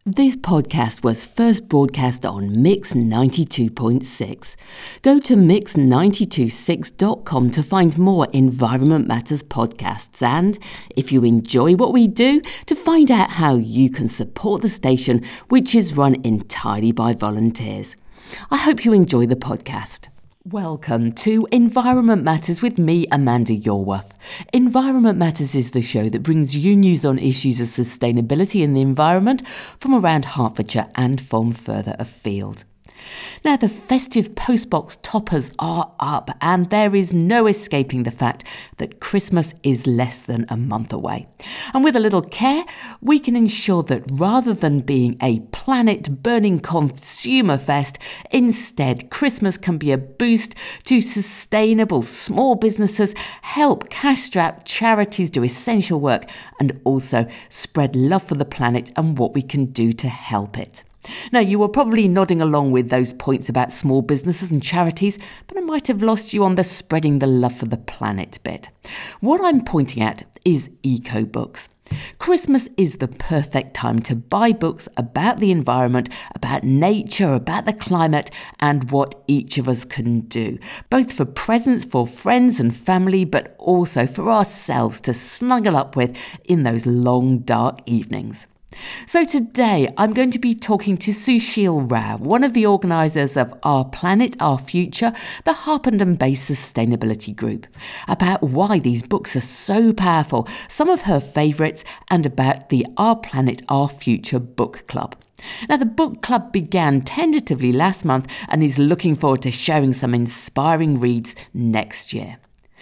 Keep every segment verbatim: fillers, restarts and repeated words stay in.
This podcast was first broadcast on Mix ninety-two point six. Go to mix nine two six dot com to find more Environment Matters podcasts and, if you enjoy what we do, to find out how you can support the station, which is run entirely by volunteers. I hope you enjoy the podcast. Welcome to Environment Matters with me, Amanda Yorworth. Environment Matters is the show that brings you news on issues of sustainability in the environment from around Hertfordshire and from further afield. Now, the festive postbox toppers are up and there is no escaping the fact that Christmas is less than a month away. And with a little care, we can ensure that rather than being a planet-burning consumer fest, instead Christmas can be a boost to sustainable small businesses, help cash-strapped charities do essential work, and also spread love for the planet and what we can do to help it. Now, you were probably nodding along with those points about small businesses and charities, but I might have lost you on the spreading the love for the planet bit. What I'm pointing at is eco-books. Christmas is the perfect time to buy books about the environment, about nature, about the climate, and what each of us can do, both for presents for friends and family, but also for ourselves to snuggle up with in those long, dark evenings. So today I'm going to be talking to Sushil Rao, one of the organisers of Our Planet, Our Future, the Harpenden-based sustainability group, about why these books are so powerful, some of her favourites, and about the Our Planet, Our Future book club. Now, the book club began tentatively last month and is looking forward to sharing some inspiring reads next year.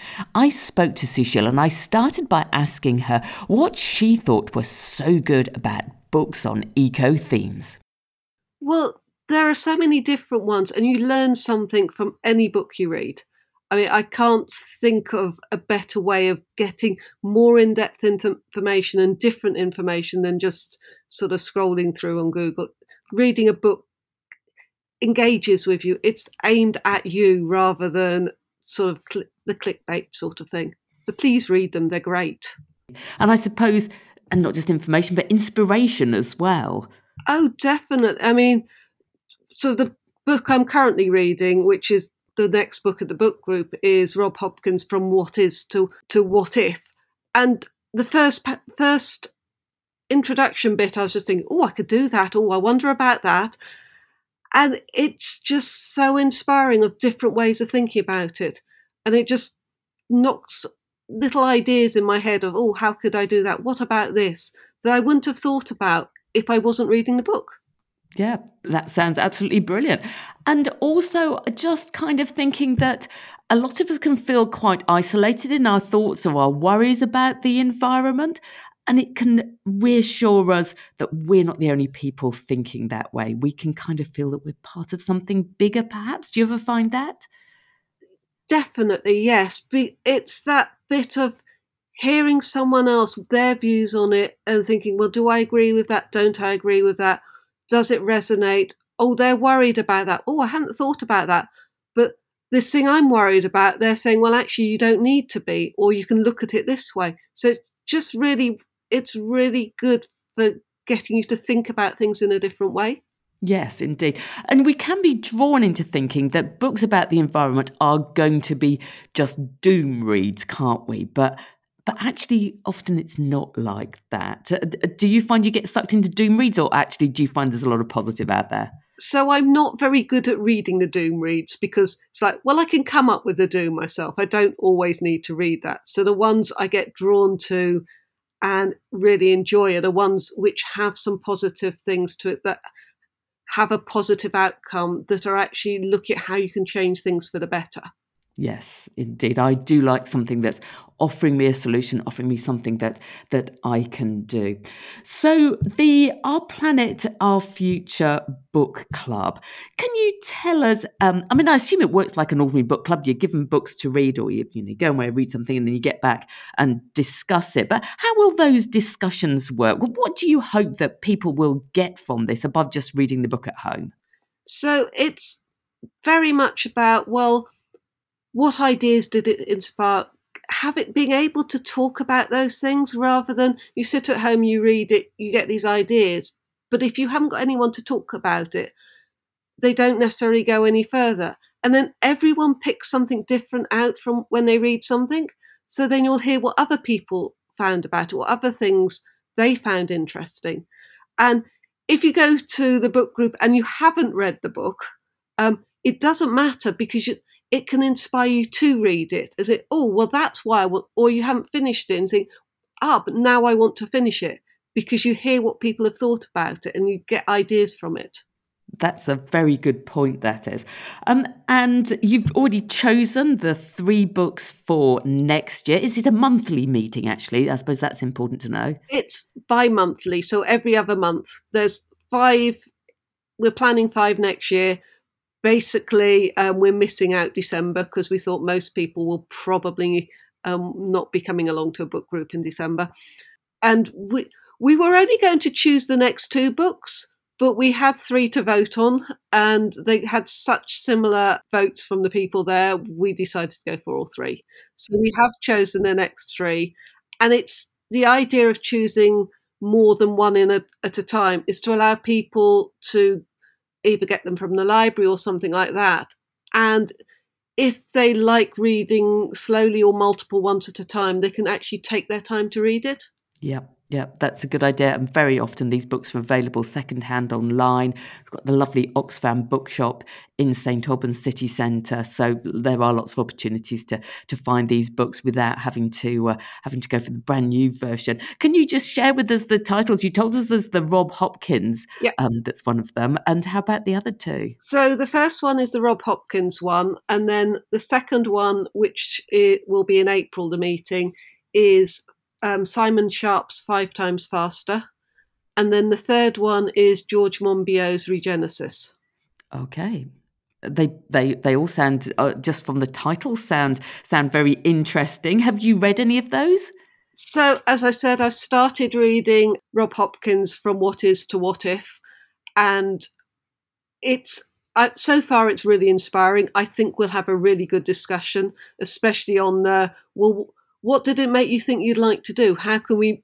I spoke to Sushil and I started by asking her what she thought was so good about books on eco themes. Well, there are so many different ones and you learn something from any book you read. I mean, I can't think of a better way of getting more in-depth information and different information than just sort of scrolling through on Google. Reading a book engages with you. It's aimed at you rather than sort of cl- the clickbait sort of thing. So please read them, they're great. And I suppose, and not just information, but inspiration as well. Oh, definitely. I mean, so the book I'm currently reading, which is the next book at the book group, is Rob Hopkins' From What Is to, to What If. And the first first introduction bit, I was just thinking, oh, I could do that. Oh, I wonder about that. And it's just so inspiring of different ways of thinking about it. And it just knocks little ideas in my head of, oh, how could I do that? What about this? That I wouldn't have thought about if I wasn't reading the book. Yeah, that sounds absolutely brilliant. And also just kind of thinking that a lot of us can feel quite isolated in our thoughts or our worries about the environment. And it can reassure us that we're not the only people thinking that way. We can kind of feel that we're part of something bigger, perhaps. Do you ever find that? Definitely, yes. It's that bit of hearing someone else, their views on it and thinking, well, do I agree with that? Don't I agree with that? Does it resonate? Oh, they're worried about that. Oh, I hadn't thought about that. But this thing I'm worried about, they're saying, well, actually, you don't need to be, or you can look at it this way. So just really, it's really good for getting you to think about things in a different way. Yes, indeed. And we can be drawn into thinking that books about the environment are going to be just doom reads, can't we? But but actually, often it's not like that. Do you find you get sucked into doom reads, or actually do you find there's a lot of positive out there? So I'm not very good at reading the doom reads because it's like, well, I can come up with the doom myself. I don't always need to read that. So the ones I get drawn to and really enjoy are the ones which have some positive things to it, that have a positive outcome, that are actually looking at how you can change things for the better. Yes, indeed. I do like something that's offering me a solution, offering me something that that I can do. So the Our Planet, Our Future book club, can you tell us, um, I mean, I assume it works like an ordinary book club. You're given books to read, or you, you know, go away and read something and then you get back and discuss it. But how will those discussions work? What do you hope that people will get from this above just reading the book at home? So it's very much about, well, what ideas did it inspire? Have it being able to talk about those things rather than you sit at home, you read it, you get these ideas, But if you haven't got anyone to talk about it, they don't necessarily go any further. And then everyone picks something different out from when they read something. So then you'll hear what other people found about it, what other things they found interesting. And if you go to the book group and you haven't read the book, um, it doesn't matter, because you, it can inspire you to read it. And think, oh, well, that's why I want, or you haven't finished it and think, ah, but now I want to finish it, because you hear what people have thought about it and you get ideas from it. That's a very good point, that is. Um, and you've already chosen the three books for next year. Is it a monthly meeting, actually? I suppose that's important to know. It's bi-monthly, so every other month. There's five, we're planning five next year. Basically, um, we're missing out December because we thought most people will probably um, not be coming along to a book group in December. And we, we were only going to choose the next two books, but we had three to vote on, and they had such similar votes from the people there, we decided to go for all three. So we have chosen the next three. And it's the idea of choosing more than one in a, at a time is to allow people to either get them from the library or something like that. And if they like reading slowly or multiple ones at a time, they can actually take their time to read it. Yeah, yeah, that's a good idea. And very often these books are available secondhand online. We've got the lovely Oxfam bookshop in St Albans city centre, so there are lots of opportunities to to find these books without having to uh, having to go for the brand new version. Can you just share with us the titles? You told us there's the Rob Hopkins, yeah. um, that's one of them. And how about the other two? So the first one is the Rob Hopkins one, and then the second one, which it will be in April, the meeting, is Um, Simon Sharp's Five Times Faster. And then the third one is George Monbiot's Regenesis. Okay. They they they all sound, uh, just from the title, sound sound very interesting. Have you read any of those? So, as I said, I've started reading Rob Hopkins From What Is to What If, and it's uh, so far it's really inspiring. I think we'll have a really good discussion, especially on the, well, what did it make you think you'd like to do? How can we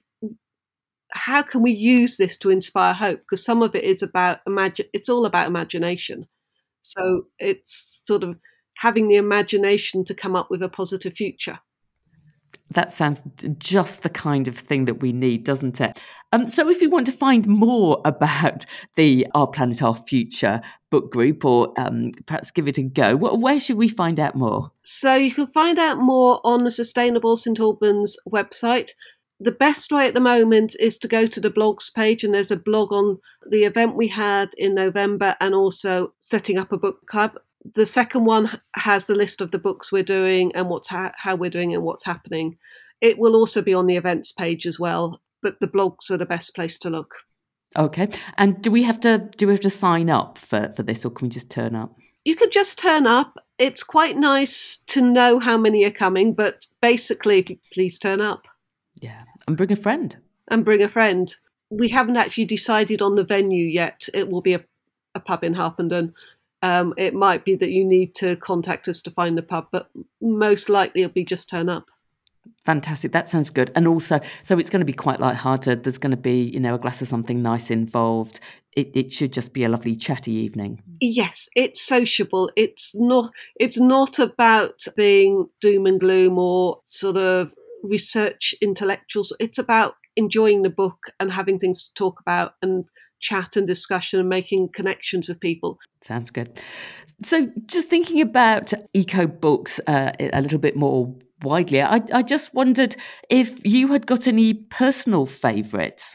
how can we use this to inspire hope? Because some of it is about imagine it's all about imagination. So it's sort of having the imagination to come up with a positive future. That sounds just the kind of thing that we need, doesn't it? Um, so if you want to find more about the Our Planet, Our Future book group, or um, perhaps give it a go, where should we find out more? So you can find out more on the Sustainable St Albans website. The best way at the moment is to go to the blogs page, and there's a blog on the event we had in November and also setting up a book club. The second one has the list of the books we're doing and what's ha- how we're doing and what's happening. It will also be on the events page as well, but the blogs are the best place to look. Okay. And do we have to do we have to sign up for, for this, or can we just turn up? You could just turn up. It's quite nice to know how many are coming, but basically, if you please turn up. Yeah. And bring a friend. And bring a friend. We haven't actually decided on the venue yet. It will be a, a pub in Harpenden. Um, it might be that you need to contact us to find the pub, but most likely it'll be just turn up. Fantastic. That sounds good. And also, so it's going to be quite lighthearted. There's going to be, you know, a glass of something nice involved. It, it should just be a lovely chatty evening. Yes, it's sociable. It's not. It's not about being doom and gloom or sort of research intellectuals. It's about enjoying the book and having things to talk about and chat and discussion and making connections with people. Sounds good. So just thinking about eco books uh, a little bit more widely, I, I just wondered if you had got any personal favourites.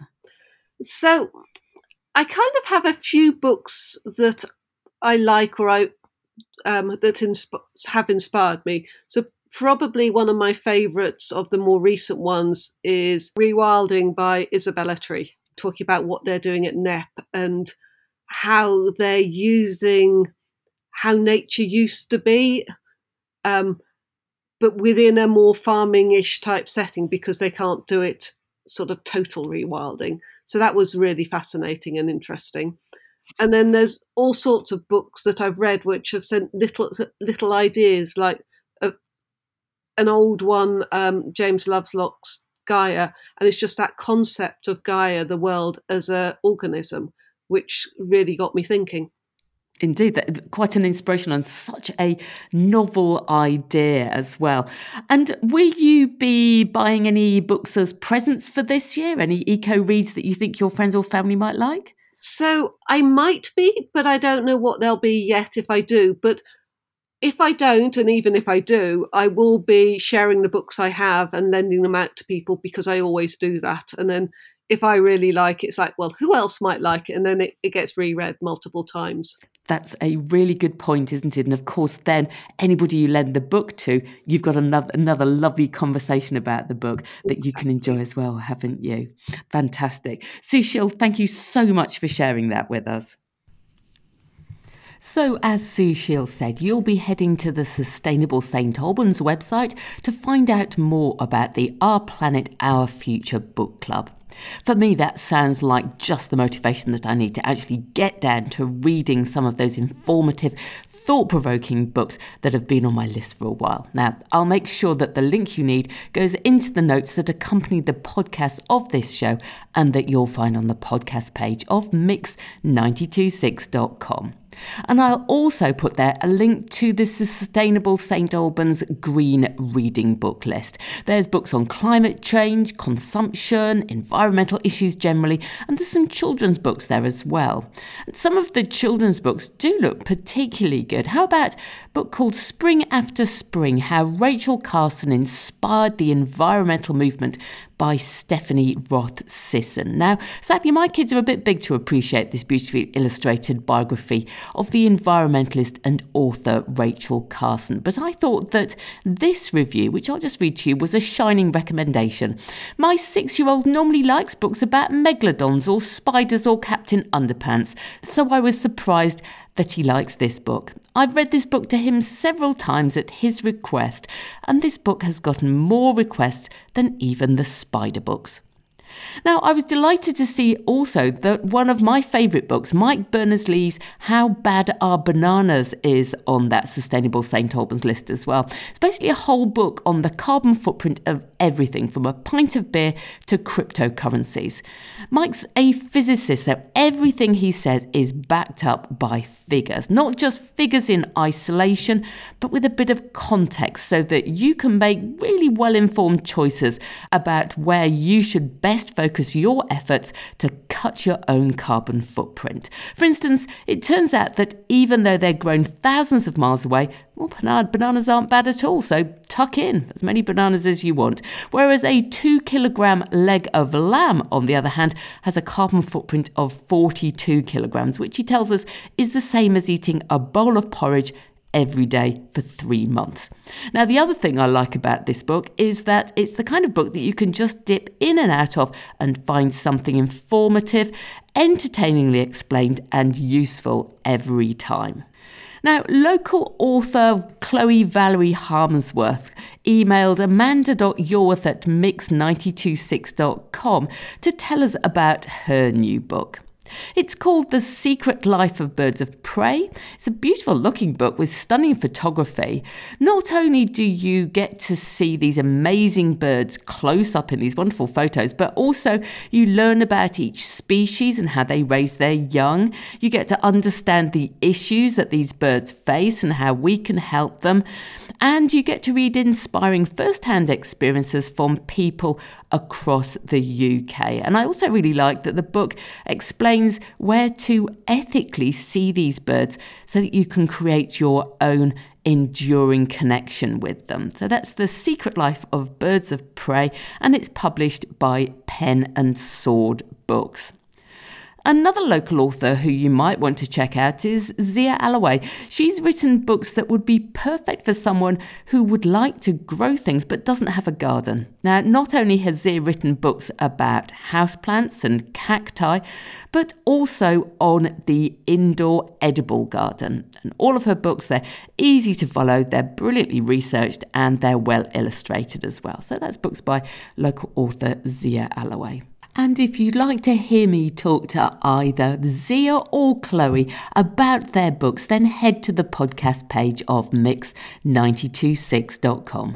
So I kind of have a few books that I like or I um, that insp- have inspired me. So probably one of my favourites of the more recent ones is Rewilding by Isabella Tree, talking about what they're doing at N E P and how they're using how nature used to be, um, but within a more farming-ish type setting, because they can't do it sort of total rewilding. So that was really fascinating and interesting. And then there's all sorts of books that I've read which have sent little little ideas, like a, an old one, um, James Lovelock's Gaia, and it's just that concept of Gaia, the world as an organism, which really got me thinking. Indeed, that, quite an inspiration and such a novel idea as well. And will you be buying any books as presents for this year? Any eco-reads that you think your friends or family might like? So I might be, but I don't know what they'll be yet if I do. But if I don't, and even if I do, I will be sharing the books I have and lending them out to people, because I always do that. And then if I really like it, it's like, well, who else might like it? And then it, it gets reread multiple times. That's a really good point, isn't it? And of course, then anybody you lend the book to, you've got another another lovely conversation about the book that exactly. you can enjoy as well, haven't you? Fantastic. Sushil, thank you so much for sharing that with us. So, as Sushil said, you'll be heading to the Sustainable Saint Albans website to find out more about the Our Planet, Our Future book club. For me, that sounds like just the motivation that I need to actually get down to reading some of those informative, thought-provoking books that have been on my list for a while. Now, I'll make sure that the link you need goes into the notes that accompany the podcast of this show and that you'll find on the podcast page of mix nine two six dot com. And I'll also put there a link to the Sustainable Saint Albans Green Reading Book List. There's books on climate change, consumption, environmental issues generally, and there's some children's books there as well. And some of the children's books do look particularly good. How about a book called Spring After Spring, How Rachel Carson Inspired the Environmental Movement by Stephanie Roth Sisson. Now, sadly, my kids are a bit big to appreciate this beautifully illustrated biography of the environmentalist and author Rachel Carson, but I thought that this review, which I'll just read to you, was a shining recommendation. My six-year-old normally likes books about megalodons or spiders or Captain Underpants, so I was surprised that he likes this book. I've read this book to him several times at his request, and this book has gotten more requests than even the spider books. Now, I was delighted to see also that one of my favourite books, Mike Berners-Lee's How Bad Are Bananas, is on that Sustainable Saint Albans list as well. It's basically a whole book on the carbon footprint of everything from a pint of beer to cryptocurrencies. Mike's a physicist, so everything he says is backed up by figures, not just figures in isolation, but with a bit of context so that you can make really well-informed choices about where you should best focus your efforts to cut your own carbon footprint. For instance, it turns out that even though they're grown thousands of miles away, well, bananas aren't bad at all, so tuck in as many bananas as you want. Whereas a two kilogram leg of lamb, on the other hand, has a carbon footprint of forty-two kilograms, which he tells us is the same as eating a bowl of porridge every day for three months. Now, the other thing I like about this book is that it's the kind of book that you can just dip in and out of and find something informative, entertainingly explained and useful every time. Now, local author Chloe Valerie Harmsworth emailed amanda.yorth at mix nine two six dot com to tell us about her new book. It's called The Secret Life of Birds of Prey. It's a beautiful looking book with stunning photography. Not only do you get to see these amazing birds close up in these wonderful photos, but also you learn about each species and how they raise their young. You get to understand the issues that these birds face and how we can help them. And you get to read inspiring first-hand experiences from people across the U K. And I also really like that the book explains where to ethically see these birds so that you can create your own enduring connection with them. So that's The Secret Life of Birds of Prey, and it's published by Pen and Sword Books. Another local author who you might want to check out is Zia Alloway. She's written books that would be perfect for someone who would like to grow things but doesn't have a garden. Now, not only has Zia written books about houseplants and cacti, but also on the indoor edible garden. And all of her books, they're easy to follow, they're brilliantly researched, and they're well illustrated as well. So that's books by local author Zia Alloway. And if you'd like to hear me talk to either Zia or Chloe about their books, then head to the podcast page of mix nine two six dot com.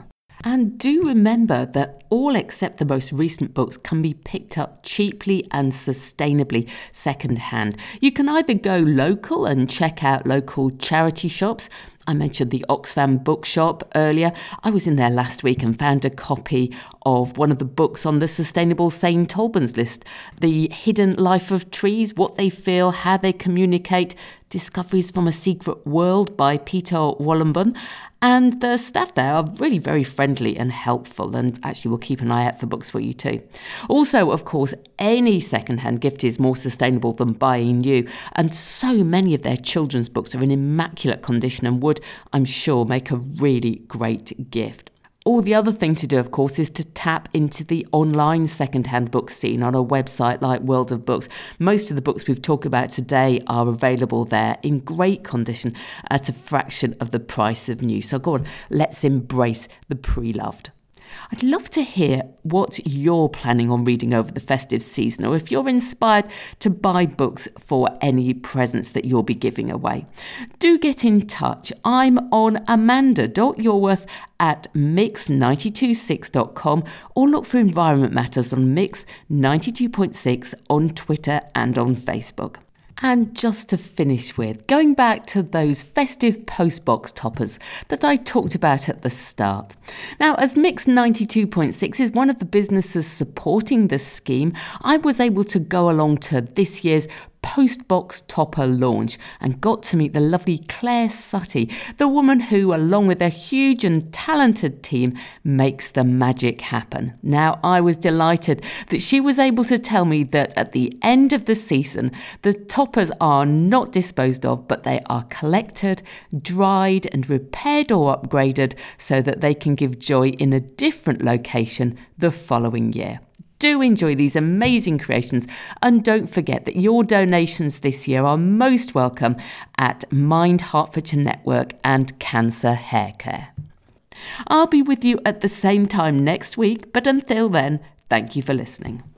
And do remember that all except the most recent books can be picked up cheaply and sustainably secondhand. You can either go local and check out local charity shops. I mentioned the Oxfam bookshop earlier. I was in there last week and found a copy of one of the books on the Sustainable Saint Albans list, The Hidden Life of Trees, What They Feel, How They Communicate, Discoveries from a Secret World by Peter Wollenbun. And the staff there are really very friendly and helpful, and actually will keep an eye out for books for you too. Also, of course, any second-hand gift is more sustainable than buying new, and so many of their children's books are in immaculate condition and would, I'm sure, make a really great gift. All the other thing to do, of course, is to tap into the online second-hand book scene on a website like World of Books. Most of the books we've talked about today are available there in great condition at a fraction of the price of new. So go on, let's embrace the pre-loved. I'd love to hear what you're planning on reading over the festive season, or if you're inspired to buy books for any presents that you'll be giving away. Do get in touch. I'm on amanda dot yorworth at mix nine two six dot com, or look for Environment Matters on Mix ninety-two point six on Twitter and on Facebook. And just to finish with, going back to those festive postbox toppers that I talked about at the start. Now, as Mix ninety-two point six is one of the businesses supporting this scheme, I was able to go along to this year's Postbox Topper launch and got to meet the lovely Claire Sutty, the woman who, along with a huge and talented team, makes the magic happen. Now, I was delighted that she was able to tell me that at the end of the season, the toppers are not disposed of, but they are collected, dried and repaired or upgraded so that they can give joy in a different location the following year. Do enjoy these amazing creations, and don't forget that your donations this year are most welcome at Mind Hertfordshire Network and Cancer Hair Care. I'll be with you at the same time next week, but until then, thank you for listening.